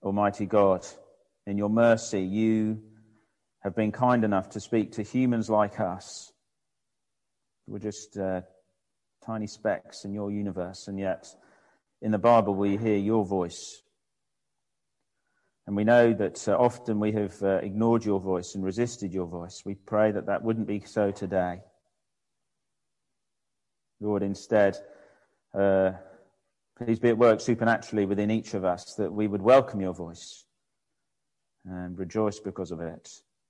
Almighty God. In your mercy, you have been kind enough to speak to humans like us. We're just tiny specks in your universe, and yet in the Bible we hear your voice. And we know that often we have ignored your voice and resisted your voice. We pray that that wouldn't be so today. Lord, instead, please be at work supernaturally within each of us, that we would welcome your voice and rejoice because of it.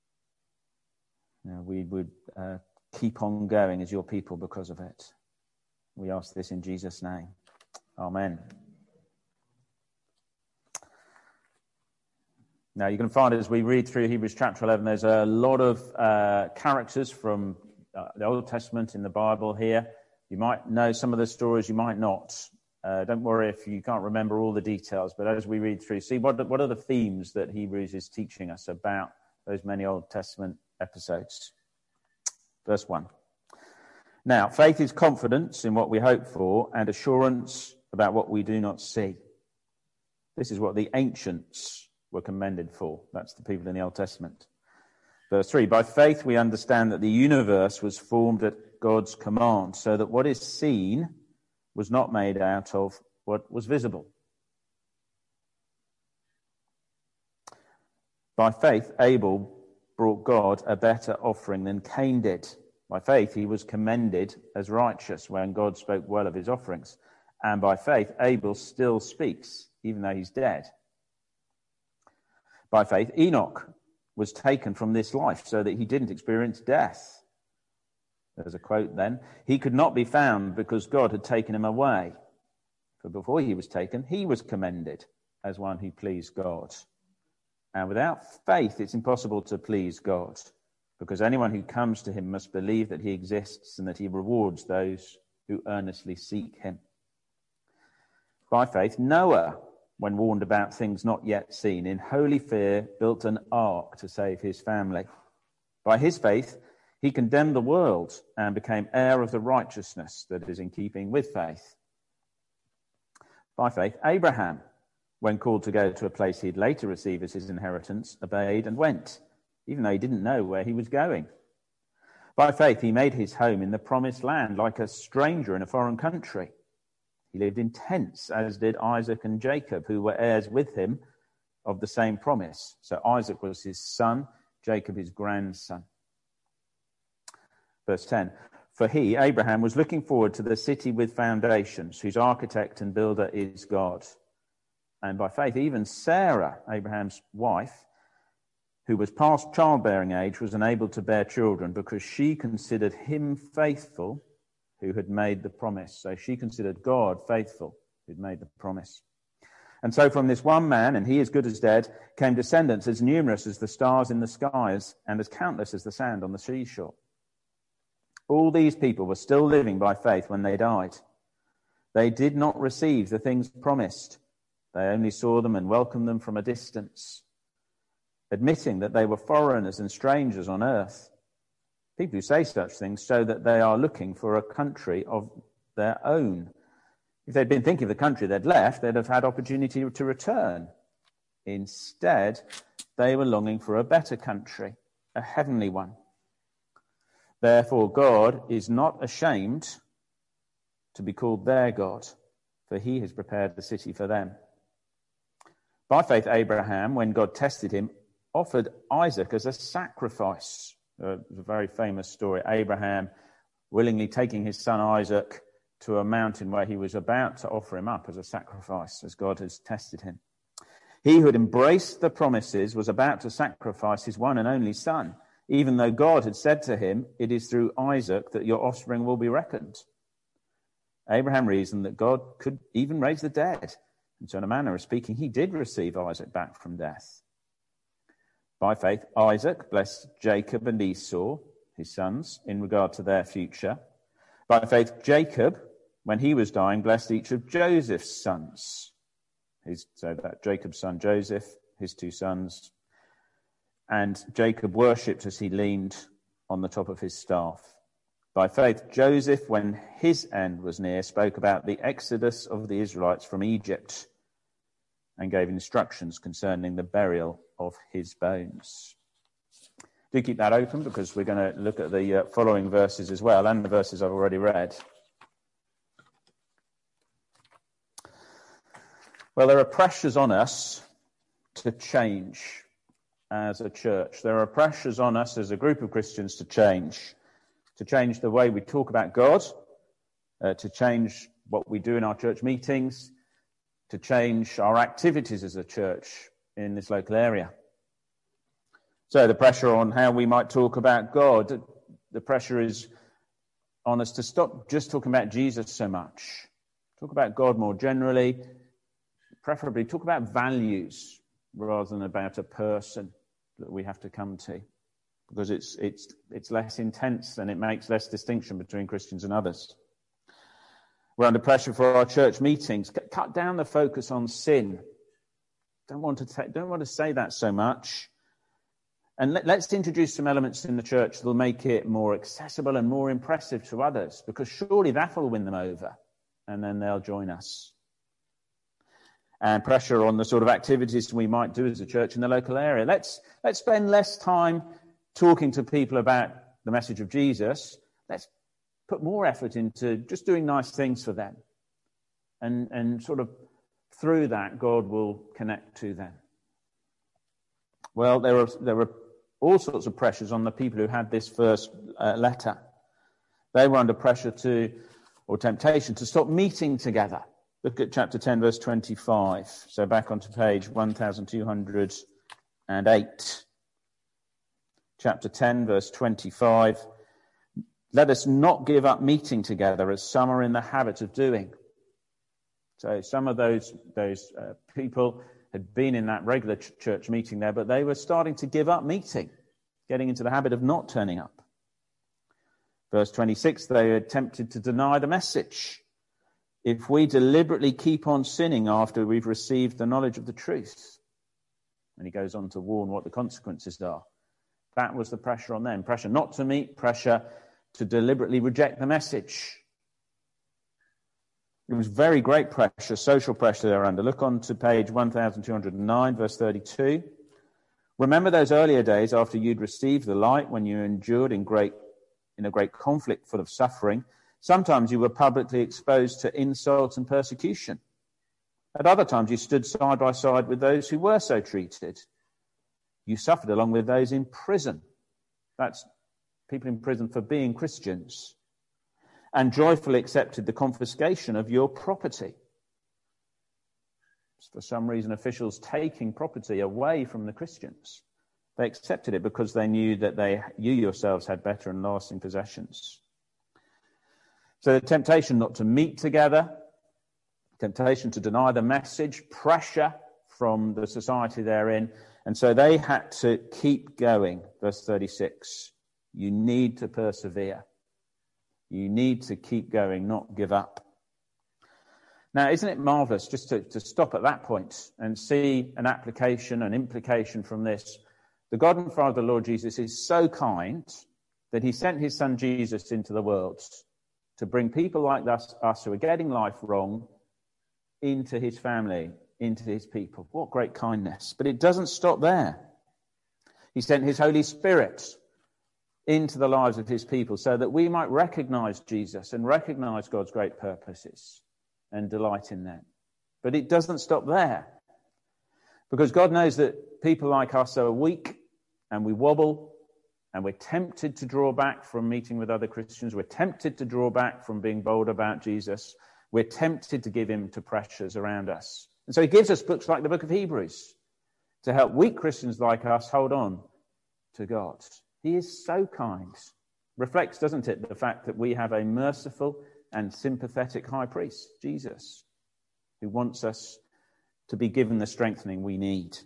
We would keep on going as your people because of it. We ask this in Jesus' name. Amen. Now, you can find as we read through Hebrews chapter 11, there's a lot of characters from the Old Testament in the Bible here. You might know some of the stories, you might not. Don't worry if you can't remember all the details, but as we read through, see what are the themes that Hebrews is teaching us about those many Old Testament episodes. Verse 1. Now, faith is confidence in what we hope for and assurance about what we do not see. This is what the ancients were commended for. That's the people in the Old Testament. Verse 3, by faith we understand that the universe was formed at God's command, so that what is seen was not made out of what was visible. By faith, Abel brought God a better offering than Cain did. By faith, he was commended as righteous when God spoke well of his offerings. And by faith, Abel still speaks, even though he's dead. By faith, Enoch was taken from this life so that he didn't experience death. There's a quote then. He could not be found because God had taken him away. For before he was taken, he was commended as one who pleased God. And without faith, it's impossible to please God, because anyone who comes to him must believe that he exists and that he rewards those who earnestly seek him. By faith, Noah, when warned about things not yet seen, in holy fear built an ark to save his family. By his faith, he condemned the world and became heir of the righteousness that is in keeping with faith. By faith, Abraham, when called to go to a place he'd later receive as his inheritance, obeyed and went, even though he didn't know where he was going. By faith, he made his home in the promised land like a stranger in a foreign country. He lived in tents, as did Isaac and Jacob, who were heirs with him of the same promise. So Isaac was his son, Jacob his grandson. Verse 10, for he, Abraham, was looking forward to the city with foundations, whose architect and builder is God. And by faith, even Sarah, Abraham's wife, who was past childbearing age, was enabled to bear children because she considered him faithful who had made the promise. So she considered God faithful who had made the promise. And so from this one man, and he as good as dead, came descendants as numerous as the stars in the skies and as countless as the sand on the seashore. All these people were still living by faith when they died. They did not receive the things promised. They only saw them and welcomed them from a distance, admitting that they were foreigners and strangers on earth. People who say such things show that they are looking for a country of their own. If they'd been thinking of the country they'd left, they'd have had opportunity to return. Instead, they were longing for a better country, a heavenly one. Therefore, God is not ashamed to be called their God, for he has prepared the city for them. By faith, Abraham, when God tested him, offered Isaac as a sacrifice. It's a very famous story. Abraham willingly taking his son Isaac to a mountain where he was about to offer him up as a sacrifice, as God has tested him. He who had embraced the promises was about to sacrifice his one and only son, even though God had said to him, it is through Isaac that your offspring will be reckoned. Abraham reasoned that God could even raise the dead. And so in a manner of speaking, he did receive Isaac back from death. By faith, Isaac blessed Jacob and Esau, his sons, in regard to their future. By faith, Jacob, when he was dying, blessed each of Joseph's sons. So that Jacob's son Joseph, his two sons. And Jacob worshipped as he leaned on the top of his staff. By faith, Joseph, when his end was near, spoke about the exodus of the Israelites from Egypt, and gave instructions concerning the burial of his bones. Do keep that open, because we're going to look at the following verses as well, and the verses I've already read. Well, there are pressures on us to change as a church. There are pressures on us as a group of Christians to change the way we talk about God, to change what we do in our church meetings, to change our activities as a church in this local area. So the pressure on how we might talk about God, the pressure is on us to stop just talking about Jesus so much. Talk about God more generally, preferably talk about values rather than about a person that we have to come to, because it's less intense and it makes less distinction between Christians and others. We're under pressure for our church meetings. Cut down the focus on sin. Don't want to say that so much. And let's introduce some elements in the church that will make it more accessible and more impressive to others, because surely that will win them over, and then they'll join us. And pressure on the sort of activities we might do as a church in the local area. Let's spend less time talking to people about the message of Jesus. Let's put more effort into just doing nice things for them. And sort of through that, God will connect to them. Well, there were all sorts of pressures on the people who had this first letter. They were under pressure or temptation to stop meeting together. Look at chapter 10, verse 25. So back onto page 1208. Chapter 10, verse 25. Let us not give up meeting together as some are in the habit of doing. So some of those people had been in that regular church meeting there, but they were starting to give up meeting, getting into the habit of not turning up. Verse 26, they are tempted to deny the message. If we deliberately keep on sinning after we've received the knowledge of the truth. And he goes on to warn what the consequences are. That was the pressure on them. Pressure not to meet, pressure to deliberately reject the message. It was very great pressure, social pressure they're under. Look on to page 1209, verse 32. Remember those earlier days after you'd received the light, when you endured in a great conflict full of suffering. Sometimes you were publicly exposed to insult and persecution. At other times you stood side by side with those who were so treated. You suffered along with those in prison. That's people in prison for being Christians. And joyfully accepted the confiscation of your property. For some reason, officials taking property away from the Christians. They accepted it because they knew that you yourselves had better and lasting possessions. So the temptation not to meet together, temptation to deny the message, pressure from the society they're in. And so they had to keep going. Verse 36, you need to persevere. You need to keep going, not give up. Now, isn't it marvelous just to stop at that point and see an application, an implication from this? The God and Father of the Lord Jesus is so kind that he sent his son Jesus into the world to bring people like us who are getting life wrong into his family, into his people. What great kindness. But it doesn't stop there. He sent his Holy Spirit into the lives of his people so that we might recognize Jesus and recognize God's great purposes and delight in them. But it doesn't stop there, because God knows that people like us are weak and we wobble and we're tempted to draw back from meeting with other Christians. We're tempted to draw back from being bold about Jesus. We're tempted to give in to pressures around us. And so he gives us books like the book of Hebrews to help weak Christians like us hold on to God. He is so kind. Reflects, doesn't it, the fact that we have a merciful and sympathetic high priest, Jesus, who wants us to be given the strengthening we need.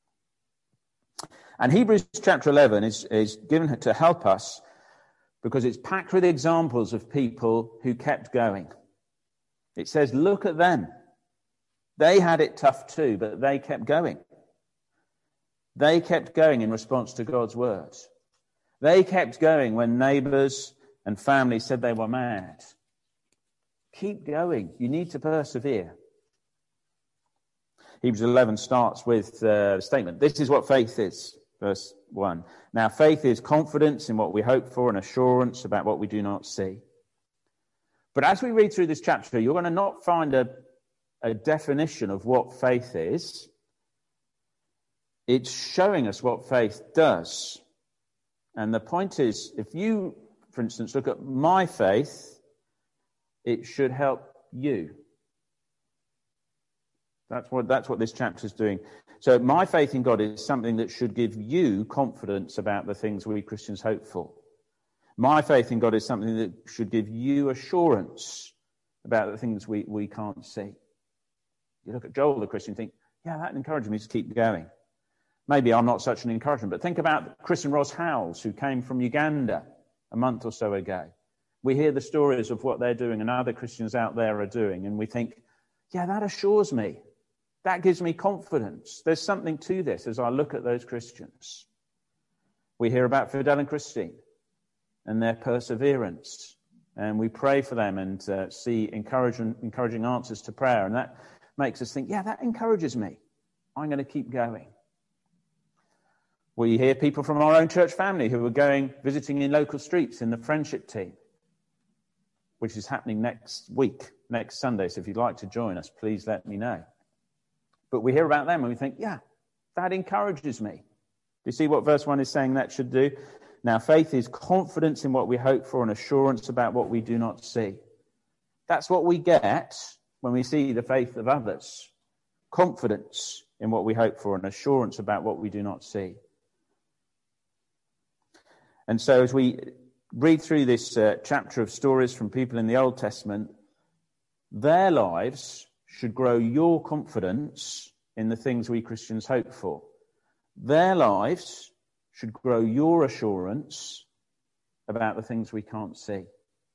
And Hebrews chapter 11 is given to help us because it's packed with examples of people who kept going. It says, look at them. They had it tough too, but they kept going. They kept going in response to God's word. They kept going when neighbours and family said they were mad. Keep going. You need to persevere. Hebrews 11 starts with the statement, "This is what faith is," verse 1. Now, faith is confidence in what we hope for and assurance about what we do not see. But as we read through this chapter, you're going to not find a definition of what faith is. It's showing us what faith does. And the point is, if you, for instance, look at my faith, it should help you. That's what this chapter is doing. So my faith in God is something that should give you confidence about the things we Christians hope for. My faith in God is something that should give you assurance about the things we can't see. You look at Joel, the Christian, and think, yeah, that encouraged me to keep going. Maybe I'm not such an encouragement, but think about Chris and Ross Howells, who came from Uganda a month or so ago. We hear the stories of what they're doing and other Christians out there are doing, and we think, yeah, that assures me. That gives me confidence. There's something to this as I look at those Christians. We hear about Fidel and Christine and their perseverance, and we pray for them and see encouraging answers to prayer, and that makes us think, yeah, that encourages me. I'm going to keep going. We hear people from our own church family who are visiting in local streets in the friendship team, which is happening next week, next Sunday. So if you'd like to join us, please let me know. But we hear about them and we think, yeah, that encourages me. Do you see what verse 1 is saying that should do? Now, faith is confidence in what we hope for and assurance about what we do not see. That's what we get when we see the faith of others. Confidence in what we hope for and assurance about what we do not see. And so as we read through this chapter of stories from people in the Old Testament, their lives should grow your confidence in the things we Christians hope for. Their lives should grow your assurance about the things we can't see.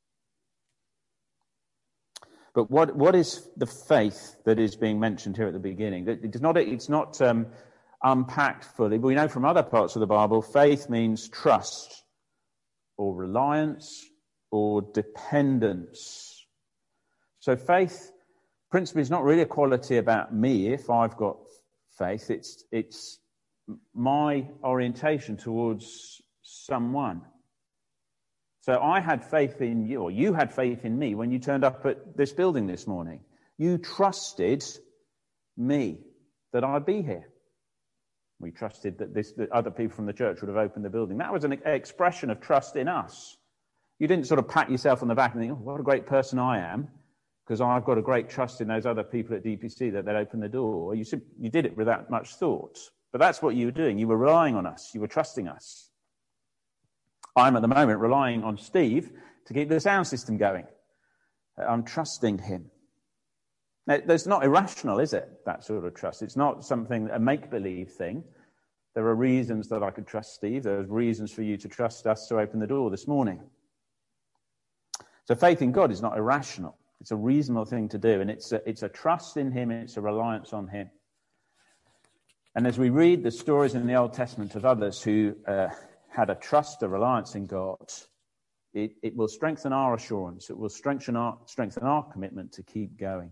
But what is the faith that is being mentioned here at the beginning? It's not unpacked fully, but we know from other parts of the Bible, faith means trust or reliance or dependence. So faith, principally, is not really a quality about me if I've got faith. It's my orientation towards someone. So I had faith in you, or you had faith in me when you turned up at this building this morning. You trusted me that I'd be here. We trusted that other people from the church would have opened the building. That was an expression of trust in us. You didn't sort of pat yourself on the back and think, oh, what a great person I am, because I've got a great trust in those other people at DPC that they'd open the door. You did it without much thought. But that's what you were doing. You were relying on us. You were trusting us. I'm at the moment relying on Steve to keep the sound system going. I'm trusting him. Now, that's not irrational, is it, that sort of trust? It's not something, a make-believe thing. There are reasons that I could trust Steve. There's reasons for you to trust us to open the door this morning. So faith in God is not irrational. It's a reasonable thing to do, and it's a trust in him, and it's a reliance on him. And as we read the stories in the Old Testament of others who had a trust, a reliance in God, it will strengthen our assurance. It will strengthen our commitment to keep going.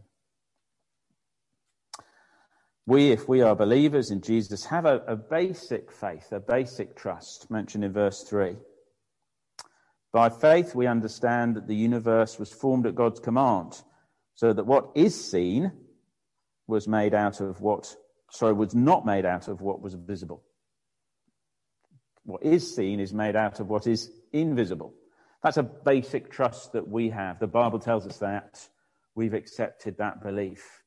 We, if we are believers in Jesus, have a basic faith, a basic trust, mentioned in verse 3. By faith, we understand that the universe was formed at God's command, so that what is seen was not made out of what was visible. What is seen is made out of what is invisible. That's a basic trust that we have. The Bible tells us that. We've accepted that belief.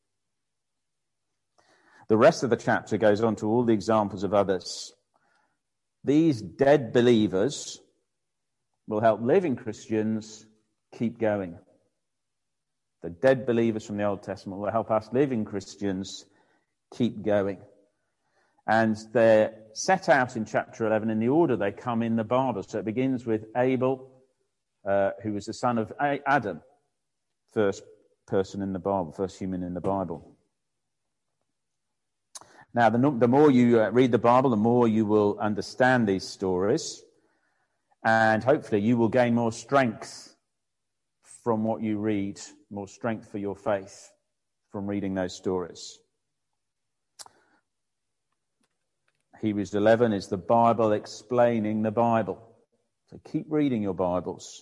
The rest of the chapter goes on to all the examples of others. These dead believers will help living Christians keep going. The dead believers from the Old Testament will help us living Christians keep going. And they're set out in chapter 11 in the order they come in the Bible. So it begins with Abel, who was the son of Adam, first person in the Bible, first human in the Bible. Now, the more you read the Bible, the more you will understand these stories, and hopefully you will gain more strength from what you read, more strength for your faith from reading those stories. Hebrews 11 is the Bible explaining the Bible. So keep reading your Bibles.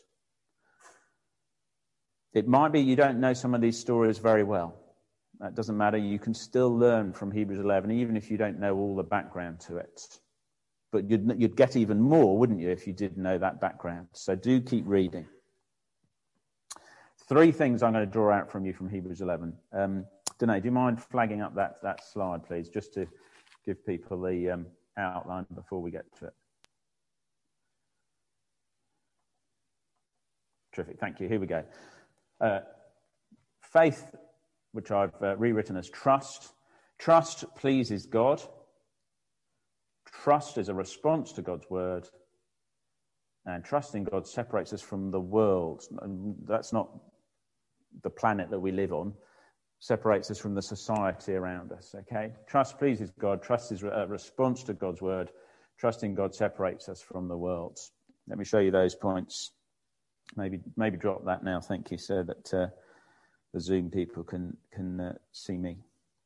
It might be you don't know some of these stories very well. That doesn't matter. You can still learn from Hebrews 11, even if you don't know all the background to it. But you'd get even more, wouldn't you, if you did know that background? So do keep reading. 3 things I'm going to draw out from you from Hebrews 11. Danae, do you mind flagging up that slide, please, just to give people the outline before we get to it? Terrific, thank you. Here we go. Faith, which I've rewritten as trust. Trust pleases God. Trust is a response to God's word. And trusting God separates us from the world. That's not the planet that we live on. Separates us from the society around us, okay? Trust pleases God. Trust is a response to God's word. Trusting God separates us from the world. Let me show you those points. Maybe drop that now, thank you, so that the Zoom people can see me.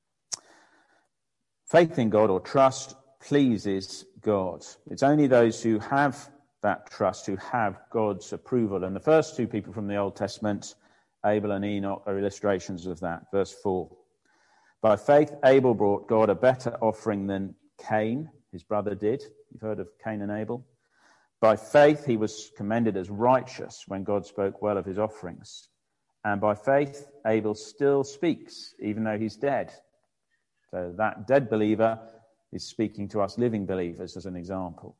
Faith in God or trust pleases God. It's only those who have that trust who have God's approval. And the first 2 people from the Old Testament, Abel and Enoch, are illustrations of that. Verse 4. By faith, Abel brought God a better offering than Cain, his brother, did. You've heard of Cain and Abel. By faith, he was commended as righteous when God spoke well of his offerings. And by faith, Abel still speaks, even though he's dead. So that dead believer is speaking to us living believers as an example.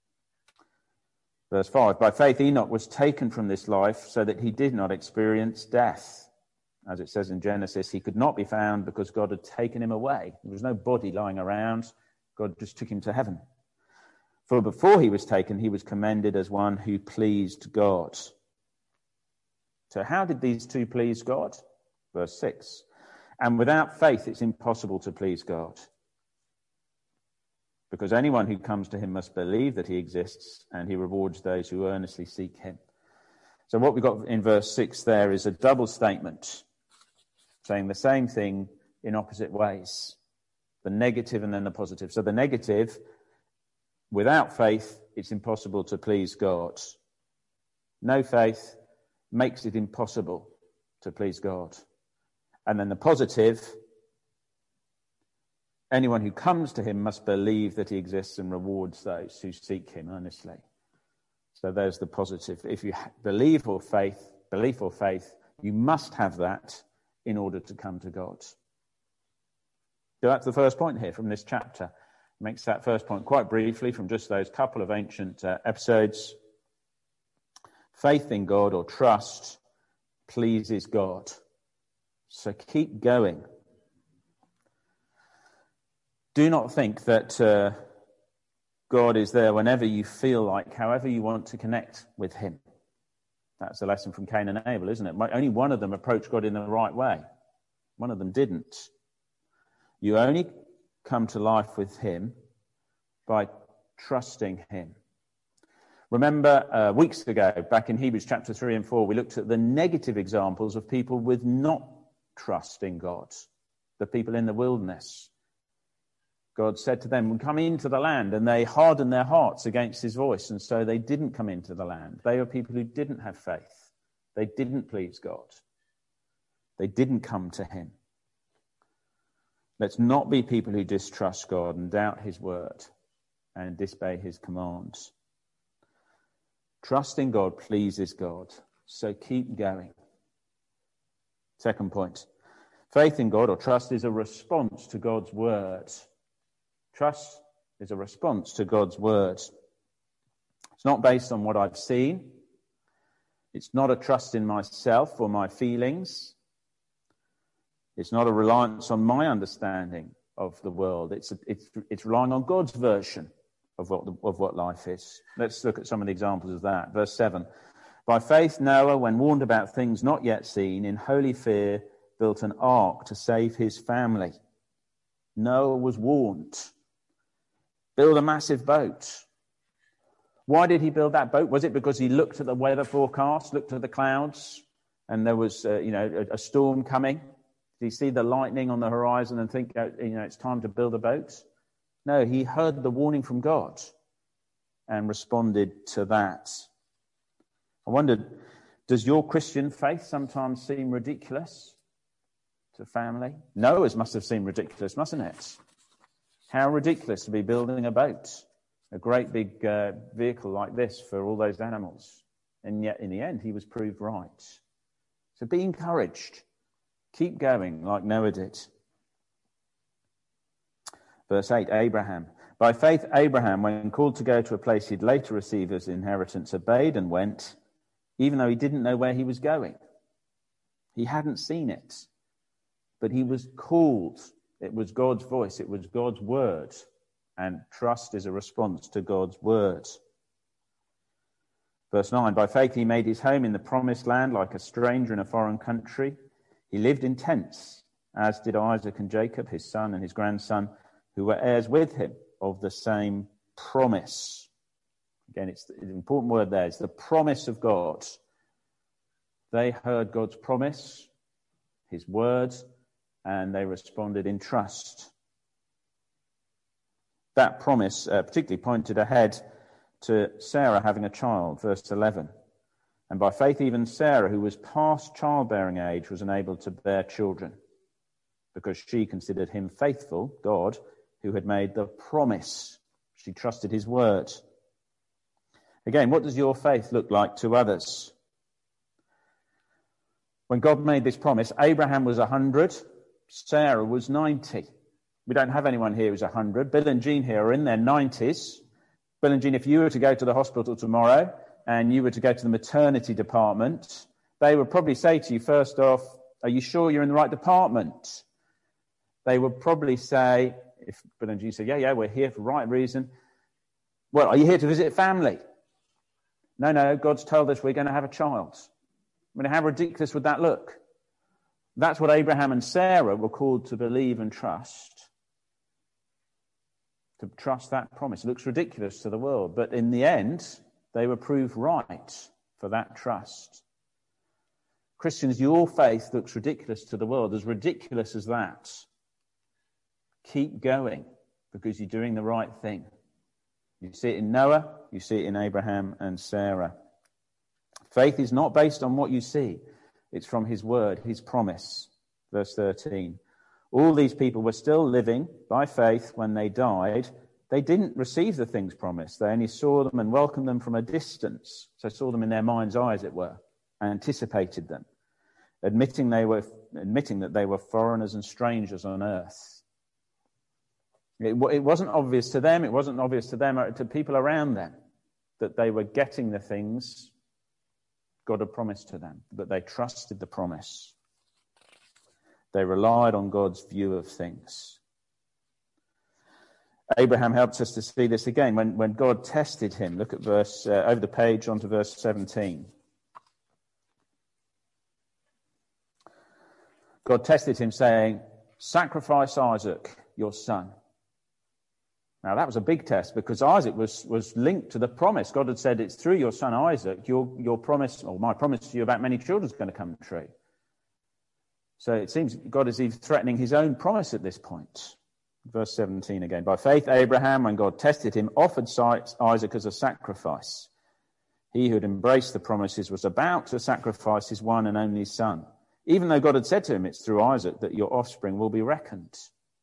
Verse 5, by faith Enoch was taken from this life so that he did not experience death. As it says in Genesis, he could not be found because God had taken him away. There was no body lying around. God just took him to heaven. For before he was taken, he was commended as one who pleased God. So how did these 2 please God? Verse 6, and without faith it's impossible to please God. Because anyone who comes to him must believe that he exists, and he rewards those who earnestly seek him. So what we've got in verse 6 there is a double statement, saying the same thing in opposite ways. The negative and then the positive. So the negative, without faith, it's impossible to please God. No faith makes it impossible to please God. And then the positive, anyone who comes to him must believe that he exists and rewards those who seek him earnestly. So there's the positive. If you belief or faith, you must have that in order to come to God. So that's the first point here from this chapter. Makes that first point quite briefly from just those couple of ancient episodes. Faith in God or trust pleases God. So keep going. Do not think that God is there whenever you feel like, however you want to connect with him. That's a lesson from Cain and Abel, isn't it? Only one of them approached God in the right way. One of them didn't. You only come to life with him by trusting him. Remember weeks ago, back in Hebrews chapter 3 and 4, we looked at the negative examples of people with not trust in God. The people in the wilderness. God said to them, come into the land, and they hardened their hearts against his voice, and so they didn't come into the land. They were people who didn't have faith. They didn't please God. They didn't come to him. Let's not be people who distrust God and doubt his word and disobey his commands. Trust in God pleases God, so keep going. Second point, faith in God or trust is a response to God's word. Trust is a response to God's word. It's not based on what I've seen. It's not a trust in myself or my feelings. It's not a reliance on my understanding of the world. It's relying on God's version of what life is. Let's look at some of the examples of that. Verse 7. By faith Noah, when warned about things not yet seen, in holy fear built an ark to save his family. Noah was warned. Build a massive boat. Why did he build that boat? Was it because he looked at the weather forecast, looked at the clouds, and there was a storm coming? Did he see the lightning on the horizon and think, it's time to build a boat? No, he heard the warning from God and responded to that. I wondered, does your Christian faith sometimes seem ridiculous to family? Noah's must have seemed ridiculous, mustn't it? How ridiculous to be building a boat, a great big vehicle like this for all those animals. And yet, in the end, he was proved right. So be encouraged. Keep going like Noah did. Verse 8, Abraham. By faith, Abraham, when called to go to a place he'd later receive as inheritance, obeyed and went, even though he didn't know where he was going. He hadn't seen it, but he was called. It was God's voice. It was God's word. And trust is a response to God's word. Verse 9, by faith he made his home in the promised land like a stranger in a foreign country. He lived in tents, as did Isaac and Jacob, his son and his grandson, who were heirs with him of the same promise. Again, it's an important word there. It's the promise of God. They heard God's promise, his word, and they responded in trust. That promise particularly pointed ahead to Sarah having a child, verse 11. And by faith even Sarah, who was past childbearing age, was enabled to bear children, because she considered him faithful, God, who had made the promise. She trusted his word. Again, what does your faith look like to others? When God made this promise, Abraham was 100, Sarah was 90. We don't have anyone here who's 100. Bill and Jean here are in their 90s. Bill and Jean, if you were to go to the hospital tomorrow and you were to go to the maternity department, they would probably say to you, first off, are you sure you're in the right department? They would probably say, if Bill and Jean said, yeah, we're here for the right reason. Well, are you here to visit family? No, God's told us we're going to have a child. I mean, how ridiculous would that look? That's what Abraham and Sarah were called to believe and trust. To trust that promise. It looks ridiculous to the world, but in the end, they were proved right for that trust. Christians, your faith looks ridiculous to the world, as ridiculous as that. Keep going, because you're doing the right thing. You see it in Noah, you see it in Abraham and Sarah. Faith is not based on what you see. It's from his word, his promise. Verse 13. All these people were still living by faith when they died. They didn't receive the things promised. They only saw them and welcomed them from a distance. So saw them in their mind's eye, as it were, and anticipated them, admitting that they were foreigners and strangers on earth. It wasn't obvious to them. It wasn't obvious to them or to people around them that they were getting the things God had promised to them, but they trusted the promise. They relied on God's view of things. Abraham helps us to see this again when God tested him. Look at verse over the page onto verse 17. God tested him, saying, "Sacrifice Isaac, your son." Now that was a big test, because Isaac was linked to the promise. God had said, it's through your son Isaac, your promise, or my promise to you about many children is going to come true. So it seems God is even threatening his own promise at this point. Verse 17 again. By faith, Abraham, when God tested him, offered Isaac as a sacrifice. He who had embraced the promises was about to sacrifice his one and only son, even though God had said to him, it's through Isaac that your offspring will be reckoned.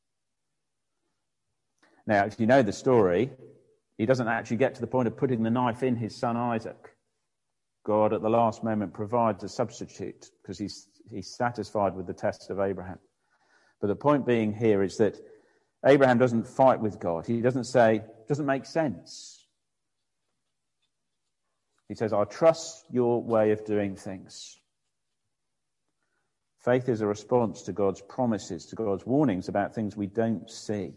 Now, if you know the story, he doesn't actually get to the point of putting the knife in his son Isaac. God, at the last moment, provides a substitute because he's satisfied with the test of Abraham. But the point being here is that Abraham doesn't fight with God. He doesn't say, doesn't make sense. He says, I trust your way of doing things. Faith is a response to God's promises, to God's warnings about things we don't see.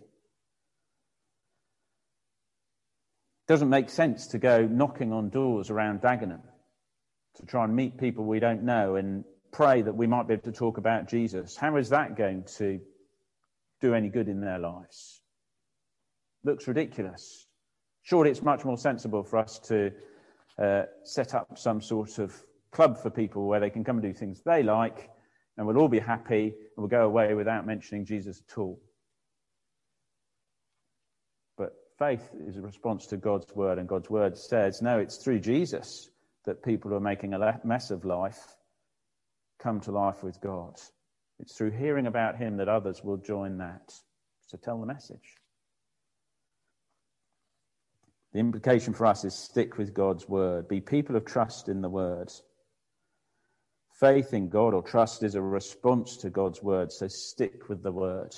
It doesn't make sense to go knocking on doors around Dagenham to try and meet people we don't know and pray that we might be able to talk about Jesus. How is that going to do any good in their lives? Looks ridiculous. Surely it's much more sensible for us to set up some sort of club for people where they can come and do things they like, and we'll all be happy and we'll go away without mentioning Jesus at all. faith is a response to God's word, and God's word says, no, it's through Jesus that people who are making a mess of life come to life with God. It's through hearing about him that others will join that. So tell the message. The implication for us is stick with God's word. Be people of trust in the word. Faith in God or trust is a response to God's word, so stick with the word.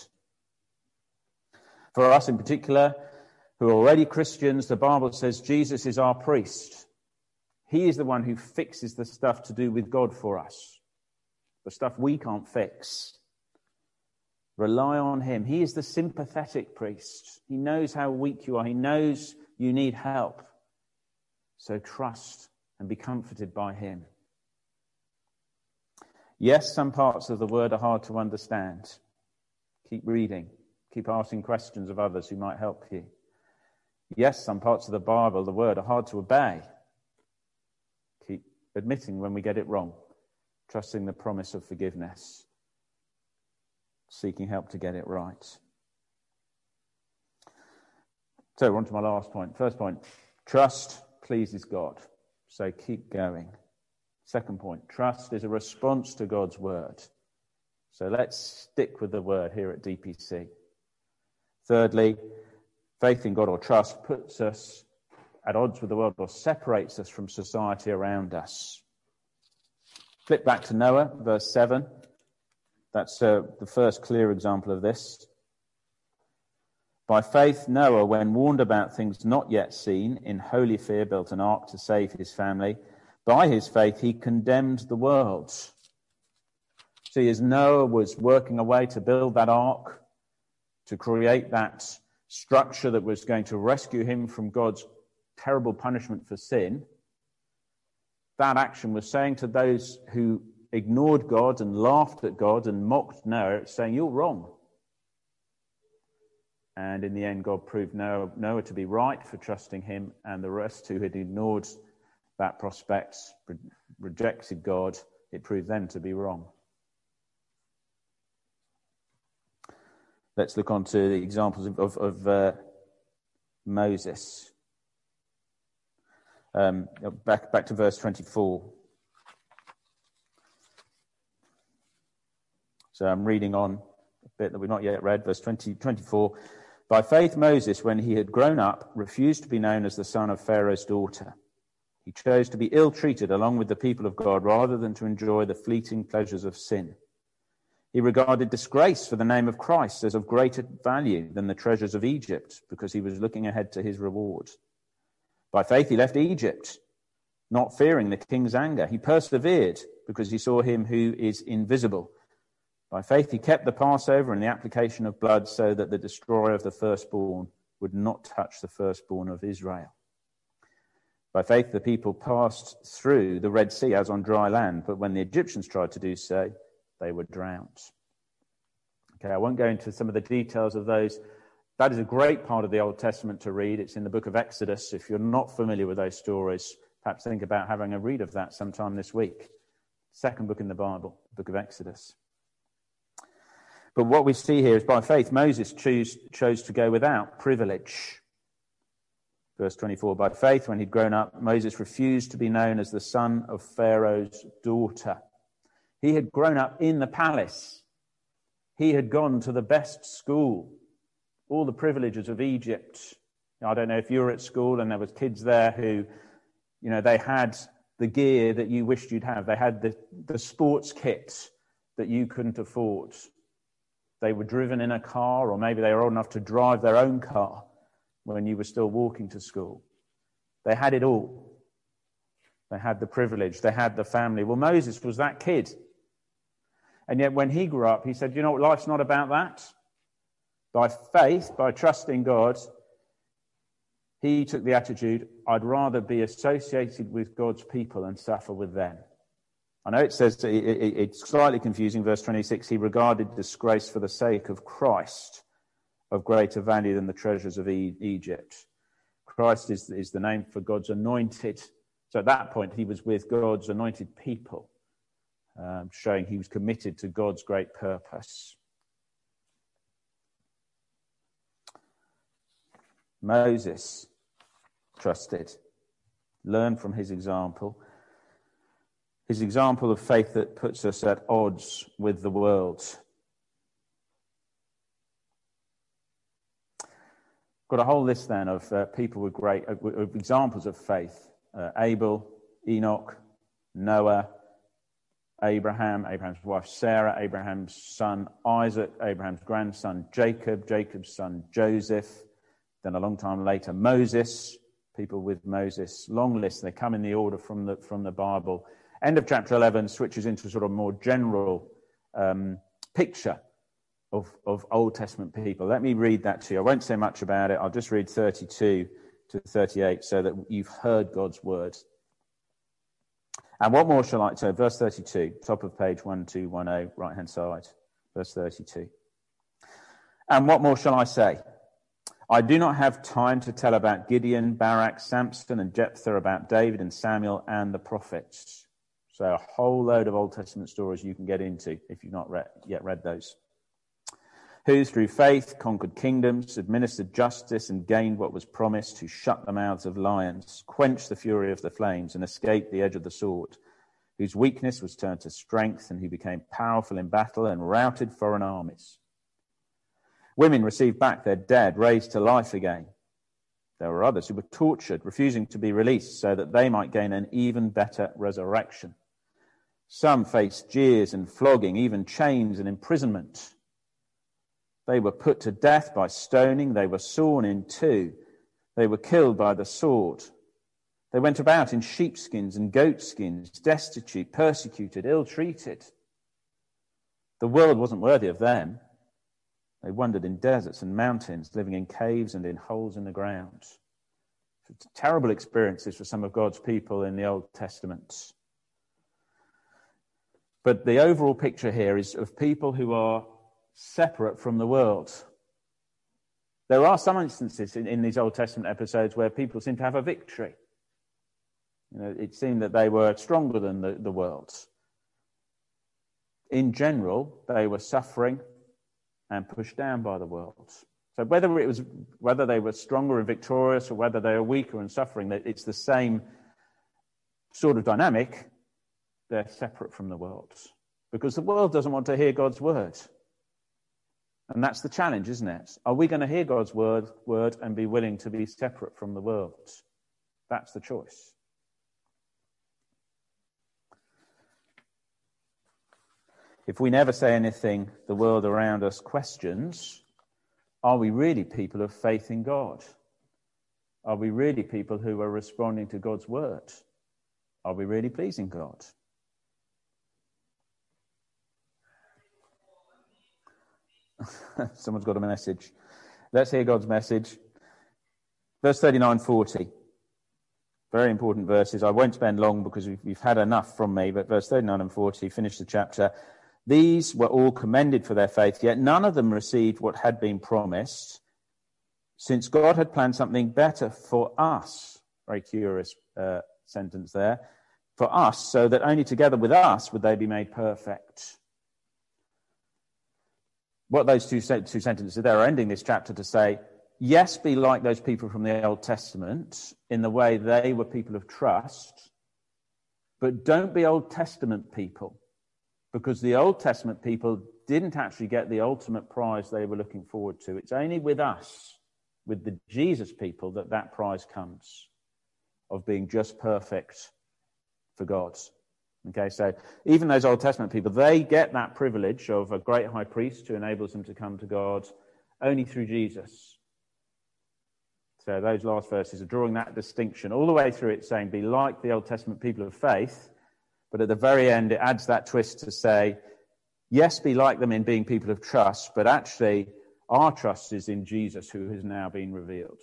For us in particular, who are already Christians, the Bible says Jesus is our priest. He is the one who fixes the stuff to do with God for us, the stuff we can't fix. Rely on him. He is the sympathetic priest. He knows how weak you are. He knows you need help. So trust and be comforted by him. Yes, some parts of the word are hard to understand. Keep reading. Keep asking questions of others who might help you. Yes, some parts of the Bible, the word, are hard to obey. Keep admitting when we get it wrong. Trusting the promise of forgiveness. Seeking help to get it right. So we're on to my last point. First point, trust pleases God. So keep going. Second point, trust is a response to God's word. So let's stick with the word here at DPC. Thirdly, faith in God or trust puts us at odds with the world or separates us from society around us. Flip back to Noah, verse 7. That's the first clear example of this. By faith, Noah, when warned about things not yet seen, in holy fear built an ark to save his family. By his faith, he condemned the world. See, as Noah was working away to build that ark, to create that structure that was going to rescue him from God's terrible punishment for sin, that action was saying to those who ignored God and laughed at God and mocked Noah, saying, you're wrong. And in the end, God proved Noah to be right for trusting him, and the rest who had ignored that prospect, rejected God, it proved them to be wrong. Let's look on to the examples of Moses. Back to verse 24. So I'm reading on a bit that we've not yet read, verse 24. By faith Moses, when he had grown up, refused to be known as the son of Pharaoh's daughter. He chose to be ill-treated along with the people of God rather than to enjoy the fleeting pleasures of sin. He regarded disgrace for the name of Christ as of greater value than the treasures of Egypt, because he was looking ahead to his reward. By faith he left Egypt, not fearing the king's anger. He persevered because he saw him who is invisible. By faith he kept the Passover and the application of blood so that the destroyer of the firstborn would not touch the firstborn of Israel. By faith the people passed through the Red Sea as on dry land, but when the Egyptians tried to do so, they were drowned. Okay, I won't go into some of the details of those. That is a great part of the Old Testament to read. It's in the book of Exodus. If you're not familiar with those stories, perhaps think about having a read of that sometime this week. Second book in the Bible, the book of Exodus. But what we see here is by faith, Moses chose to go without privilege. Verse 24, by faith, when he'd grown up, Moses refused to be known as the son of Pharaoh's daughter. He had grown up in the palace. He had gone to the best school, all the privileges of Egypt. I don't know if you were at school and there was kids there who, they had the gear that you wished you'd have. They had the sports kit that you couldn't afford. They were driven in a car, or maybe they were old enough to drive their own car when you were still walking to school. They had it all. They had the privilege. They had the family. Well, Moses was that kid. And yet when he grew up, he said, life's not about that. By faith, by trusting God, he took the attitude, I'd rather be associated with God's people and suffer with them. I know it says, it's slightly confusing, verse 26, he regarded disgrace for the sake of Christ of greater value than the treasures of Egypt. Christ is the name for God's anointed. So at that point, he was with God's anointed people, showing he was committed to God's great purpose. Moses trusted. Learn from his example. His example of faith that puts us at odds with the world. Got a whole list then of people with great examples of faith. Abel, Enoch, Noah, Abraham, Abraham's wife Sarah, Abraham's son Isaac, Abraham's grandson Jacob, Jacob's son Joseph, then a long time later Moses, people with Moses. Long list, they come in the order from the Bible. End of chapter 11 switches into sort of more general picture of Old Testament people. Let me read that to you. I won't say much about it. I'll just read 32 to 38 so that you've heard God's word. And what more shall I say? Verse 32, top of page 1210, right-hand side. Verse 32. And what more shall I say? I do not have time to tell about Gideon, Barak, Samson, and Jephthah, about David and Samuel and the prophets. So a whole load of Old Testament stories you can get into if you've not yet read those. Who through faith conquered kingdoms, administered justice, and gained what was promised, who shut the mouths of lions, quenched the fury of the flames, and escaped the edge of the sword, whose weakness was turned to strength, and who became powerful in battle and routed foreign armies. Women received back their dead, raised to life again. There were others who were tortured, refusing to be released so that they might gain an even better resurrection. Some faced jeers and flogging, even chains and imprisonment. They were put to death by stoning. They were sawn in two. They were killed by the sword. They went about in sheepskins and goatskins, destitute, persecuted, ill-treated. The world wasn't worthy of them. They wandered in deserts and mountains, living in caves and in holes in the ground. Terrible experiences for some of God's people in the Old Testament. But the overall picture here is of people who are separate from the world. There are some instances in these Old Testament episodes where people seem to have a victory. It seemed that they were stronger than the world. In general, they were suffering and pushed down by the world. So whether they were stronger and victorious or whether they are weaker and suffering, it's the same sort of dynamic. They're separate from the world because the world doesn't want to hear God's word. And that's the challenge, isn't it? Are we going to hear God's word and be willing to be separate from the world? That's the choice. If we never say anything the world around us questions, are we really people of faith in God? Are we really people who are responding to God's word? Are we really pleasing God? Someone's got a message. Let's hear God's message. Verse 39-40. Very important verses. I won't spend long because we've had enough from me, but verse 39 and 40, finish the chapter. These were all commended for their faith, yet none of them received what had been promised, since God had planned something better for us. Very curious sentence there. For us, so that only together with us would they be made perfect. What those two sentences there are ending this chapter to say, yes, be like those people from the Old Testament in the way they were people of trust, but don't be Old Testament people, because the Old Testament people didn't actually get the ultimate prize they were looking forward to. It's only with us, with the Jesus people, that prize comes of being just perfect for God. Okay, so even those Old Testament people, they get that privilege of a great high priest who enables them to come to God only through Jesus. So those last verses are drawing that distinction all the way through it, saying, be like the Old Testament people of faith, but at the very end it adds that twist to say, yes, be like them in being people of trust, but actually our trust is in Jesus who has now been revealed.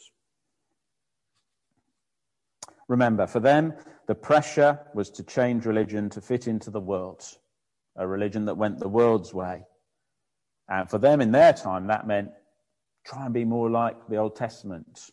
Remember, for them, the pressure was to change religion to fit into the world, a religion that went the world's way. And for them in their time, that meant try and be more like the Old Testament.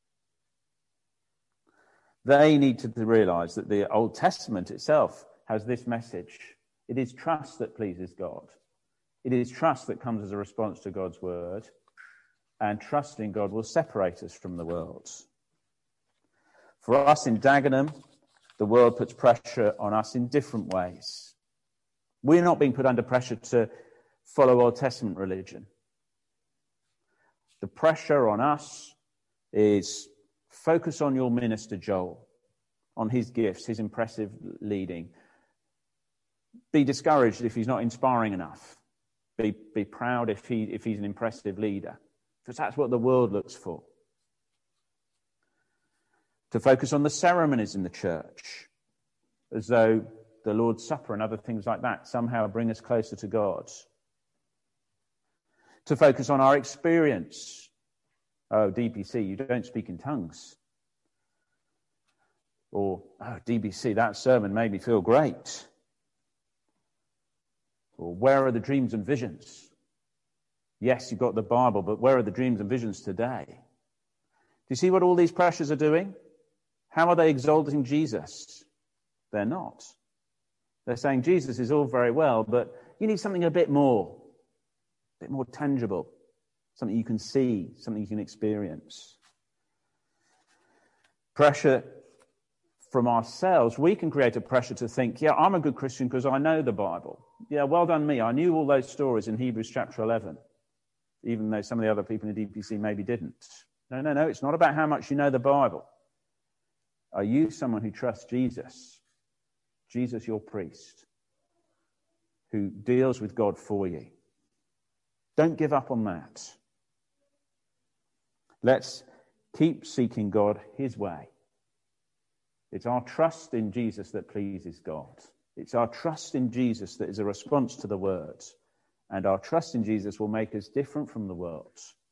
They needed to realize that the Old Testament itself has this message. It is trust that pleases God. It is trust that comes as a response to God's word. and trusting God will separate us from the world. For us in Dagenham, the world puts pressure on us in different ways. We're not being put under pressure to follow Old Testament religion. The pressure on us is focus on your minister Joel, on his gifts, his impressive leading. Be discouraged if he's not inspiring enough. Be proud if he's an impressive leader, because that's what the world looks for. To focus on the ceremonies in the church, as though the Lord's Supper and other things like that somehow bring us closer to God. To focus on our experience. Oh, DBC, you don't speak in tongues. Or, oh, DBC, that sermon made me feel great. Or, where are the dreams and visions? Yes, you've got the Bible, but where are the dreams and visions today? Do you see what all these pressures are doing? How are they exalting Jesus? They're not. They're saying Jesus is all very well, but you need something a bit more tangible, something you can see, something you can experience. Pressure from ourselves, we can create a pressure to think, yeah, I'm a good Christian because I know the Bible. Yeah, well done me. I knew all those stories in Hebrews chapter 11, even though some of the other people in the DPC maybe didn't. No. It's not about how much you know the Bible. Are you someone who trusts Jesus? Jesus, your priest, who deals with God for you. Don't give up on that. Let's keep seeking God his way. It's our trust in Jesus that pleases God. It's our trust in Jesus that is a response to the word. And our trust in Jesus will make us different from the world.